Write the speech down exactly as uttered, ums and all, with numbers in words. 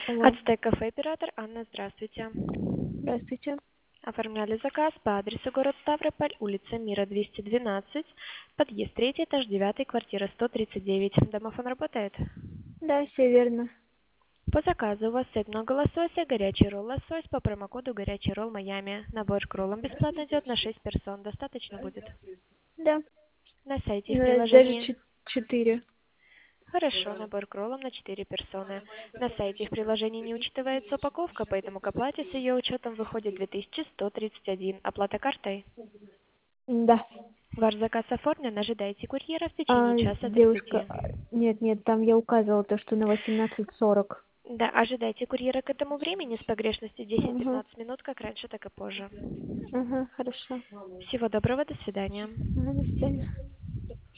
Алло, Ацтек кафе оператор Анна, здравствуйте. здравствуйте. Оформляли заказ по адресу город Ставрополь, улица Мира, двести двенадцать, подъезд третий, этаж девятый, квартира сто тридцать девять. Домофон работает? Да, все верно. По заказу у вас сет много лосося, горячий ролл лосось по промокоду горячий ролл Майами. Набор к роллам бесплатно идет на шесть персон. Достаточно будет? Да, На сайте в ну, даже приложении. чет- четыре. Хорошо, набор к роллам на четыре персоны. На сайте в приложении не учитывается упаковка, поэтому к оплате с ее учетом выходит две тысячи сто тридцать один. Оплата картой? Да. Ваш заказ оформлен, ожидайте курьера в течение А, часа девушка, тридцати. а, нет, нет, там я указывала то, что на восемнадцать сорок. Да, ожидайте курьера к этому времени с погрешностью Угу, десять-пятнадцать минут, как раньше, так и позже. угу, хорошо. Всего доброго, до свидания. Ага, до свидания.